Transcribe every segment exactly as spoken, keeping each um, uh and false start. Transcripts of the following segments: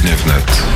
Popołudnie wnet.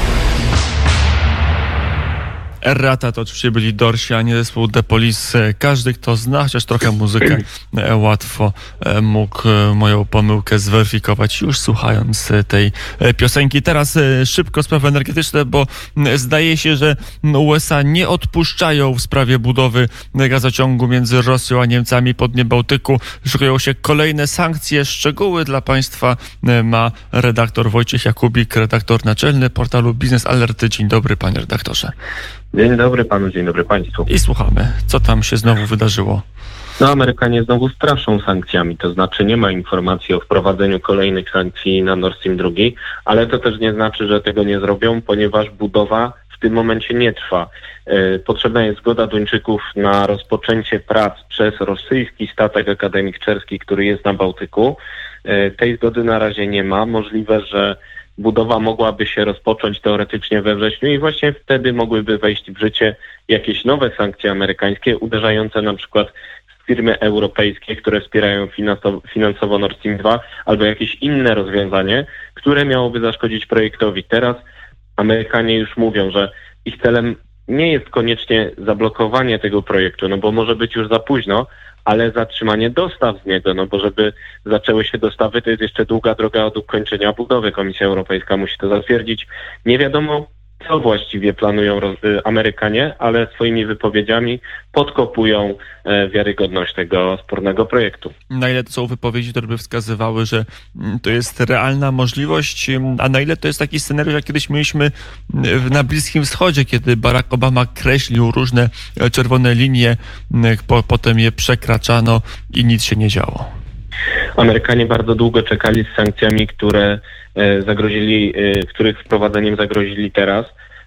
Errata to oczywiście byli Dorsi, a nie zespół The Police. Każdy, kto zna chociaż trochę muzykę, łatwo mógł moją pomyłkę zweryfikować już słuchając tej piosenki. Teraz szybko sprawy energetyczne, bo zdaje się, że U S A nie odpuszczają w sprawie budowy gazociągu między Rosją a Niemcami po dnie Bałtyku. Szykują się kolejne sankcje. Szczegóły dla Państwa ma redaktor Wojciech Jakubik, redaktor naczelny portalu Biznes Alerty. Dzień dobry, panie redaktorze. Dzień dobry panu, dzień dobry państwu. I słuchamy, co tam się znowu wydarzyło? No, Amerykanie znowu straszą sankcjami, to znaczy nie ma informacji o wprowadzeniu kolejnych sankcji na Nord Stream dwa, ale to też nie znaczy, że tego nie zrobią, ponieważ budowa w tym momencie nie trwa. Potrzebna jest zgoda Duńczyków na rozpoczęcie prac przez rosyjski statek Akademik Czerski, który jest na Bałtyku. Tej zgody na razie nie ma. Możliwe, że budowa mogłaby się rozpocząć teoretycznie we wrześniu i właśnie wtedy mogłyby wejść w życie jakieś nowe sankcje amerykańskie uderzające na przykład w firmy europejskie, które wspierają finansowo, finansowo Nord Stream dwa, albo jakieś inne rozwiązanie, które miałoby zaszkodzić projektowi. Teraz Amerykanie już mówią, że ich celem nie jest koniecznie zablokowanie tego projektu, no bo może być już za późno, ale zatrzymanie dostaw z niego, no bo żeby zaczęły się dostawy, to jest jeszcze długa droga od ukończenia budowy. Komisja Europejska musi to zatwierdzić. Nie wiadomo, co właściwie planują Amerykanie, ale swoimi wypowiedziami podkopują wiarygodność tego spornego projektu. Na ile to są wypowiedzi, które by wskazywały, że to jest realna możliwość, a na ile to jest taki scenariusz, jak kiedyś mieliśmy na Bliskim Wschodzie, kiedy Barack Obama kreślił różne czerwone linie, po, potem je przekraczano i nic się nie działo. Amerykanie bardzo długo czekali z sankcjami, które zagrozili, których wprowadzeniem zagrozili teraz.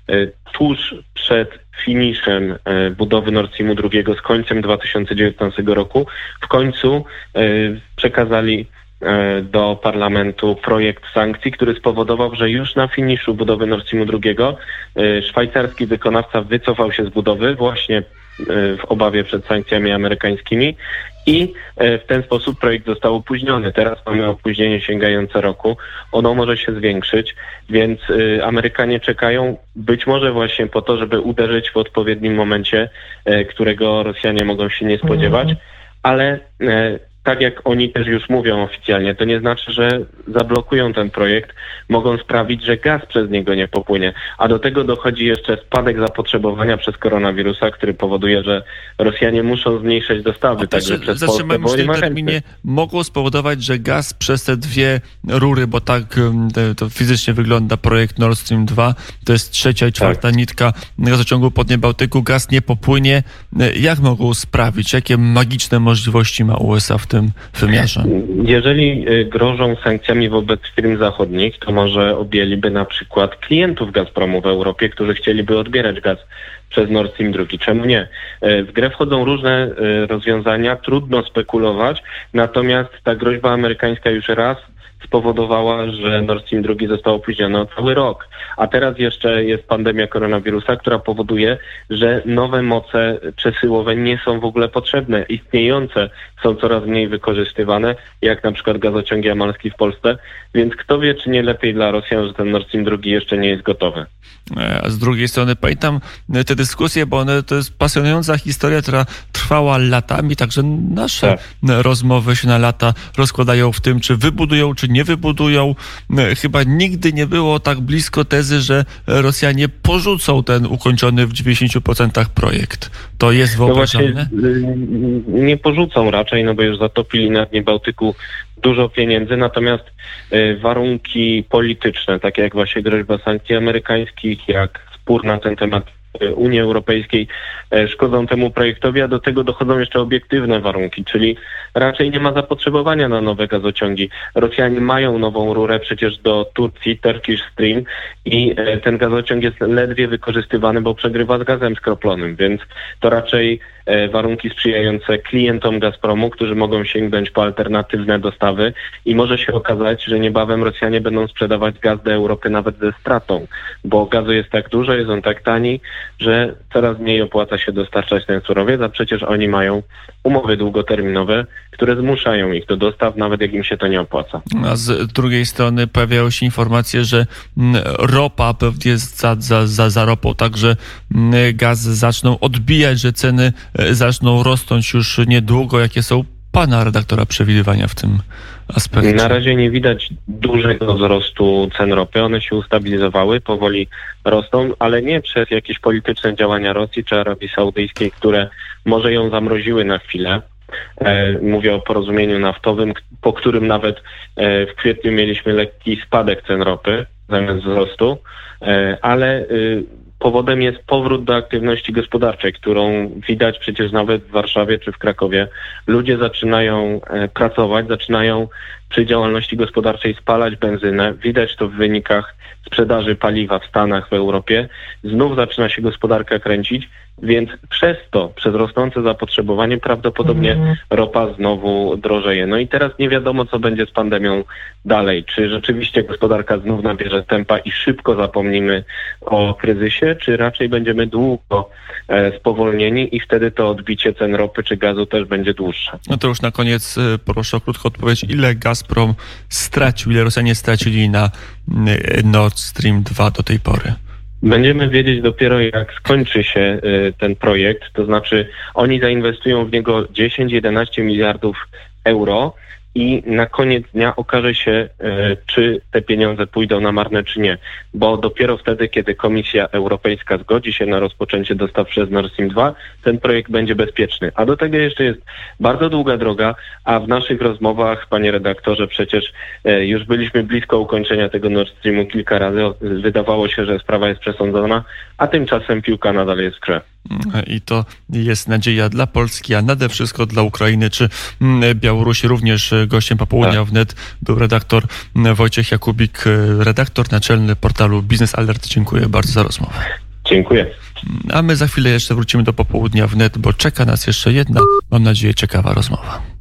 Tuż przed finiszem budowy Nord Streamu dwa z końcem dwa tysiące dziewiętnastego roku w końcu przekazali do parlamentu projekt sankcji, który spowodował, że już na finiszu budowy Nord Streamu dwa szwajcarski wykonawca wycofał się z budowy właśnie w obawie przed sankcjami amerykańskimi i w ten sposób projekt został opóźniony. Teraz mamy opóźnienie sięgające roku. Ono może się zwiększyć, więc Amerykanie czekają być może właśnie po to, żeby uderzyć w odpowiednim momencie, którego Rosjanie mogą się nie spodziewać, ale tak jak oni też już mówią oficjalnie, to nie znaczy, że zablokują ten projekt, mogą sprawić, że gaz przez niego nie popłynie. A do tego dochodzi jeszcze spadek zapotrzebowania przez koronawirusa, który powoduje, że Rosjanie muszą zmniejszać dostawy. Także przez zatrzymajmy się w tym terminie, mogło spowodować, że gaz przez te dwie rury, bo tak to fizycznie wygląda projekt Nord Stream dwa, to jest trzecia i czwarta tak. nitka gazociągu po dnie Bałtyku, gaz nie popłynie. Jak mogą sprawić? Jakie magiczne możliwości ma U S A w tym wymiarze? Jeżeli grożą sankcjami wobec firm zachodnich, to może objęliby na przykład klientów Gazpromu w Europie, którzy chcieliby odbierać gaz przez Nord Stream dwa. Czemu nie? W grę wchodzą różne rozwiązania, trudno spekulować, natomiast ta groźba amerykańska już raz spowodowała, że Nord Stream dwa został opóźniony o cały rok. A teraz jeszcze jest pandemia koronawirusa, która powoduje, że nowe moce przesyłowe nie są w ogóle potrzebne. Istniejące są coraz mniej wykorzystywane, jak na przykład gazociąg jamalski w Polsce. Więc kto wie, czy nie lepiej dla Rosjan, że ten Nord Stream dwa jeszcze nie jest gotowy. A z drugiej strony pamiętam te dyskusje, bo one, to jest pasjonująca historia, która trwała latami, także nasze tak. rozmowy się na lata rozkładają w tym, czy wybudują, czy nie wybudują. Chyba nigdy nie było tak blisko tezy, że Rosjanie porzucą ten ukończony w dziewięćdziesięciu procentach projekt. To jest wyobrażalne? No właśnie, nie porzucą raczej, no bo już zatopili na dnie Bałtyku dużo pieniędzy, natomiast y, warunki polityczne, takie jak właśnie groźba sankcji amerykańskich, jak spór na ten temat Unii Europejskiej szkodzą temu projektowi, a do tego dochodzą jeszcze obiektywne warunki, czyli raczej nie ma zapotrzebowania na nowe gazociągi. Rosjanie mają nową rurę przecież do Turcji, Turkish Stream, i ten gazociąg jest ledwie wykorzystywany, bo przegrywa z gazem skroplonym, więc to raczej warunki sprzyjające klientom Gazpromu, którzy mogą sięgnąć po alternatywne dostawy i może się okazać, że niebawem Rosjanie będą sprzedawać gaz do Europy nawet ze stratą, bo gazu jest tak dużo, jest on tak tani, że coraz mniej opłaca się dostarczać ten surowiec, a przecież oni mają umowy długoterminowe, które zmuszają ich do dostaw, nawet jak im się to nie opłaca. A z drugiej strony pojawiają się informacje, że ropa pewnie jest za, za, za, za ropą, także gaz zaczną odbijać, że ceny zaczną rosnąć już niedługo. Jakie są pana redaktora przewidywania w tym aspekcie? Na razie nie widać dużego wzrostu cen ropy. One się ustabilizowały, powoli rosną, ale nie przez jakieś polityczne działania Rosji czy Arabii Saudyjskiej, które może ją zamroziły na chwilę. E, mówię o porozumieniu naftowym, po którym nawet e, w kwietniu mieliśmy lekki spadek cen ropy zamiast wzrostu, e, ale e, powodem jest powrót do aktywności gospodarczej, którą widać przecież nawet w Warszawie czy w Krakowie. Ludzie zaczynają e, pracować, zaczynają przy działalności gospodarczej spalać benzynę. Widać to w wynikach sprzedaży paliwa w Stanach, w Europie. Znów zaczyna się gospodarka kręcić, więc przez to, przez rosnące zapotrzebowanie prawdopodobnie mm. ropa znowu drożeje. No i teraz nie wiadomo, co będzie z pandemią dalej. Czy rzeczywiście gospodarka znów nabierze tempa i szybko zapomnimy o kryzysie, czy raczej będziemy długo e, spowolnieni i wtedy to odbicie cen ropy czy gazu też będzie dłuższe. No to już na koniec proszę o krótką odpowiedź. Ile Gazprom stracił, ile Rosjanie stracili na Nord Stream dwa do tej pory? Będziemy wiedzieć dopiero, jak skończy się y, ten projekt, to znaczy oni zainwestują w niego dziesięć do jedenastu miliardów euro i na koniec dnia okaże się, y, czy te pieniądze pójdą na marne, czy nie. Bo dopiero wtedy, kiedy Komisja Europejska zgodzi się na rozpoczęcie dostaw przez Nord Stream dwa, ten projekt będzie bezpieczny. A do tego jeszcze jest bardzo długa droga, a w naszych rozmowach, panie redaktorze, przecież y, już byliśmy blisko ukończenia tego Nord Streamu kilka razy. Wydawało się, że sprawa jest przesądzona, a tymczasem piłka nadal jest w grze. I to jest nadzieja dla Polski, a nade wszystko dla Ukrainy czy Białorusi. Również gościem Popołudnia tak. Wnet był redaktor Wojciech Jakubik, redaktor naczelny portalu Biznes Alert. Dziękuję bardzo za rozmowę. Dziękuję. A my za chwilę jeszcze wrócimy do Popołudnia Wnet, bo czeka nas jeszcze jedna, mam nadzieję, ciekawa rozmowa.